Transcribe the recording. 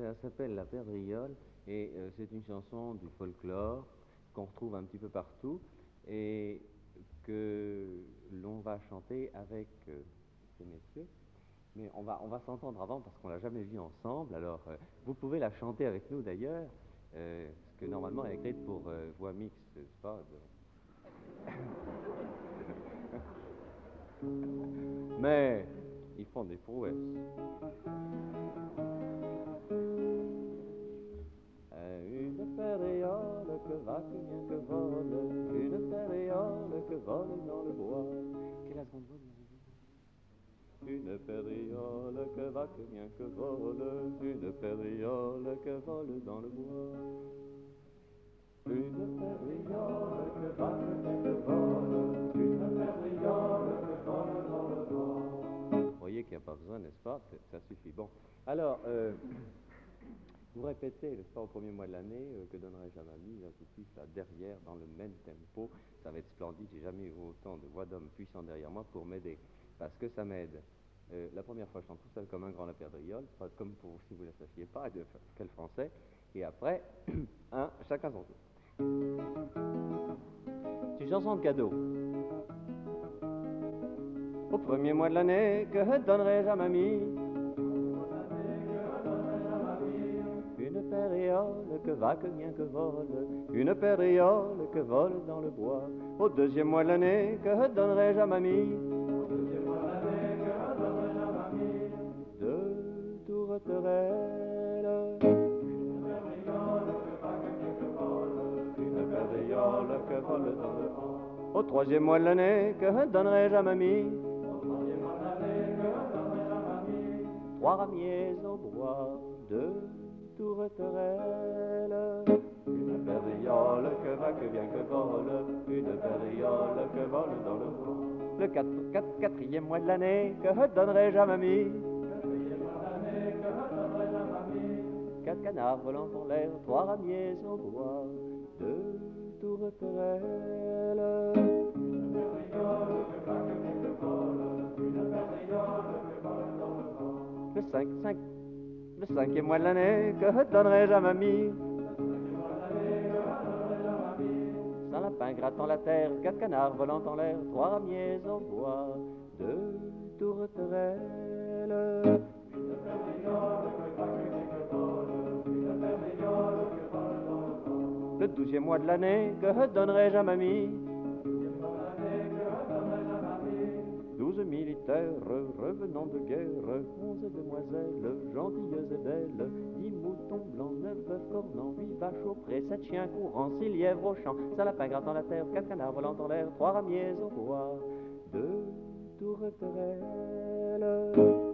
ça s'appelle La Perdriole et c'est une chanson du folklore qu'on retrouve un petit peu partout et que l'on va chanter avec ces messieurs. Mais on va s'entendre avant parce qu'on l'a jamais vu ensemble. Alors, vous pouvez la chanter avec nous d'ailleurs, parce que normalement elle est écrite pour voix mixte, n'est-ce pas? Mais ils font des prouesses. Une péréole que va, que vient, que vole, une péréole que vole dans le bois. Quelle est la seconde voix? Une péréole que va, que vient, que vole, une péréole que vole dans le bois. Une péréole que va, que vient, que vole, une péréole que vole dans le bois. Vous voyez qu'il n'y a pas besoin, n'est-ce pas? Ça suffit. Bon, alors, vous répétez, n'est-ce pas, au premier mois de l'année, que donnerai-je à mamie, là tout de suite, là, derrière, dans le même tempo. Ça va être splendide, j'ai jamais eu autant de voix d'hommes puissants derrière moi pour m'aider, parce que ça m'aide. La première fois, je chante tout seul comme un grand La Perdriole, c'est pas comme pour si vous ne la sachiez pas, quel français, et après, chacun son tour. C'est une chanson de cadeau. Au premier mois de l'année, que donnerai-je à mamie? Une péréole que va, que vient, que vole, une péréole que vole dans le bois. Au deuxième mois de l'année, que donnerai-je à mamie? Deux tourterelles. Une péréole que vole dans le vent. Au troisième mois de l'année, que donnerai-je à mamie? Trois ramiers au bois, deux tourterelles. Une péréole que va, que vient, que vole, une péréole que vole dans le vent. Le quatrième mois de l'année, que donnerai-je à mamie? Quatre canards volant en l'air, trois ramiers au bois, deux tourterelles. Une péréole que va, que vient, que vole, une péréole que vole dans le vent. Le cinquième mois de l'année, que donnerai-je à mamie? Un lapin grattant la terre, quatre canards volant en l'air, trois ramiers au bois, deux tourterelles. Le douzième mois de l'année, que donnerai-je à mamie? 12 militaires revenant de guerre, 11 demoiselles gentilles et belles, 10 moutons blancs, 9 bœufs cornants, 8 vaches au pré, 7 chiens courants, 6 lièvres au champ, 5 lapins grattant la terre, 4 canards volant en l'air, 3 ramiers au bois, 2 tourterelles.